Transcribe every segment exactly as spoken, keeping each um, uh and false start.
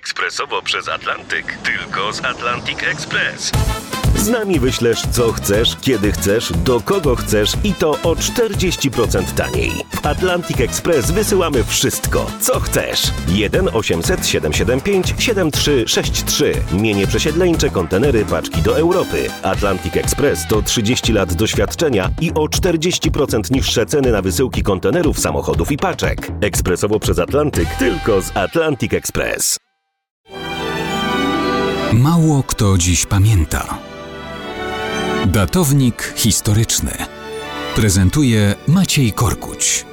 Ekspresowo przez Atlantyk. Tylko z Atlantic Express. Z nami wyślesz co chcesz, kiedy chcesz, do kogo chcesz i to o czterdzieści procent taniej. W Atlantic Express wysyłamy wszystko, co chcesz. jeden osiemset siedemset siedemdziesiąt pięć siedemdziesiąt trzy sześćdziesiąt trzy. Mienie przesiedleńcze, kontenery, paczki do Europy. Atlantic Express to trzydzieści lat doświadczenia i o czterdzieści procent niższe ceny na wysyłki kontenerów, samochodów i paczek. Ekspresowo przez Atlantyk. Tylko z Atlantic Express. Mało kto dziś pamięta. Datownik historyczny prezentuje Maciej Korkuć.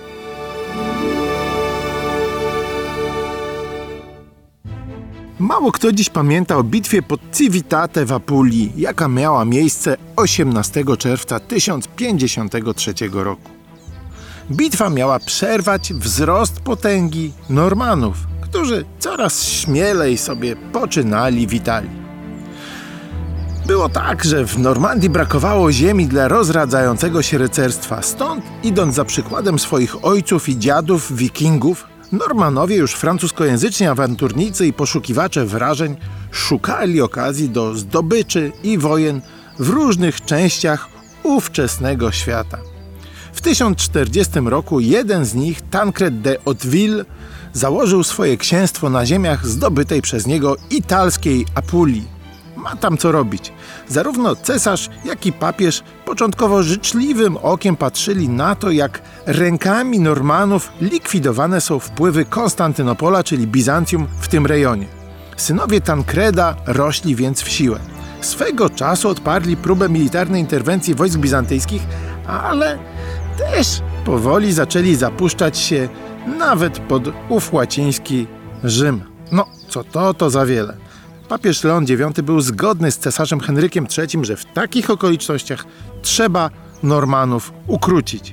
Mało kto dziś pamięta o bitwie pod Civitate w Apulii, jaka miała miejsce osiemnastego czerwca tysiąc pięćdziesiątego trzeciego roku. Bitwa miała przerwać wzrost potęgi Normanów, którzy coraz śmielej sobie poczynali w Italii. Było tak, że w Normandii brakowało ziemi dla rozradzającego się rycerstwa, stąd idąc za przykładem swoich ojców i dziadów, wikingów, Normanowie, już francuskojęzyczni awanturnicy i poszukiwacze wrażeń, szukali okazji do zdobyczy i wojen w różnych częściach ówczesnego świata. W tysiąc czterdziestym roku jeden z nich, Tancred de Hauteville, założył swoje księstwo na ziemiach zdobytej przez niego italskiej Apulii. Ma tam co robić. Zarówno cesarz, jak i papież początkowo życzliwym okiem patrzyli na to, jak rękami Normanów likwidowane są wpływy Konstantynopola, czyli Bizancjum, w tym rejonie. Synowie Tancreda rośli więc w siłę. Swego czasu odparli próbę militarnej interwencji wojsk bizantyjskich, ale też powoli zaczęli zapuszczać się nawet pod ów łaciński Rzym. No, co to, to za wiele. Papież Leon dziewiąty był zgodny z cesarzem Henrykiem trzecim, że w takich okolicznościach trzeba Normanów ukrócić.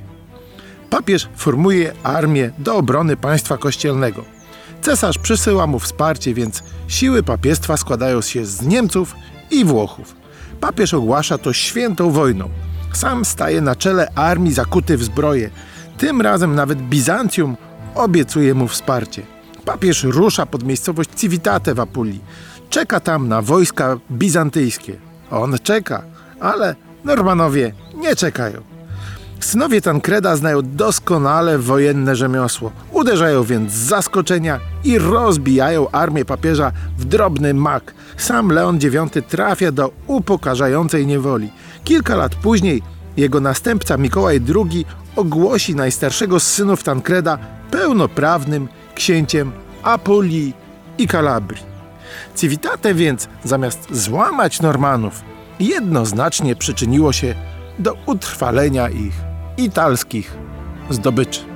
Papież formuje armię do obrony państwa kościelnego. Cesarz przysyła mu wsparcie, więc siły papiestwa składają się z Niemców i Włochów. Papież ogłasza to świętą wojną. Sam staje na czele armii zakuty w zbroję. Tym razem nawet Bizancjum obiecuje mu wsparcie. Papież rusza pod miejscowość Civitate w Apulii. Czeka tam na wojska bizantyjskie. On czeka, ale Normanowie nie czekają. Synowie Tancreda znają doskonale wojenne rzemiosło. Uderzają więc z zaskoczenia i rozbijają armię papieża w drobny mak. Sam Leon dziewiąty trafia do upokarzającej niewoli. Kilka lat później jego następca Mikołaj drugi ogłosi najstarszego z synów Tancreda pełnoprawnym księciem Apulii i Kalabrii. Civitate więc, zamiast złamać Normanów, jednoznacznie przyczyniło się do utrwalenia ich italskich zdobyczy.